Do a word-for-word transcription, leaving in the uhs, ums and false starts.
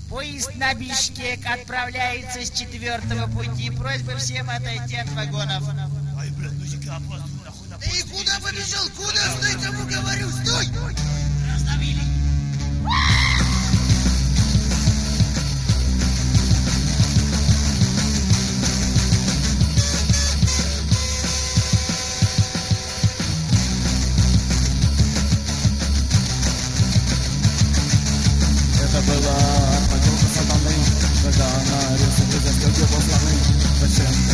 Поезд на Бишкек отправляется с четвертого пути. Просьба всем отойти от вагонов. Ай, блядь, ну-ка, опаздываю, нахуй, на Ты куда побежал? Куда? Стой, кому говорю, стой! Раздавили. Это была отморозка сатаны, когда она рисует и застегивал слоны. Зачем?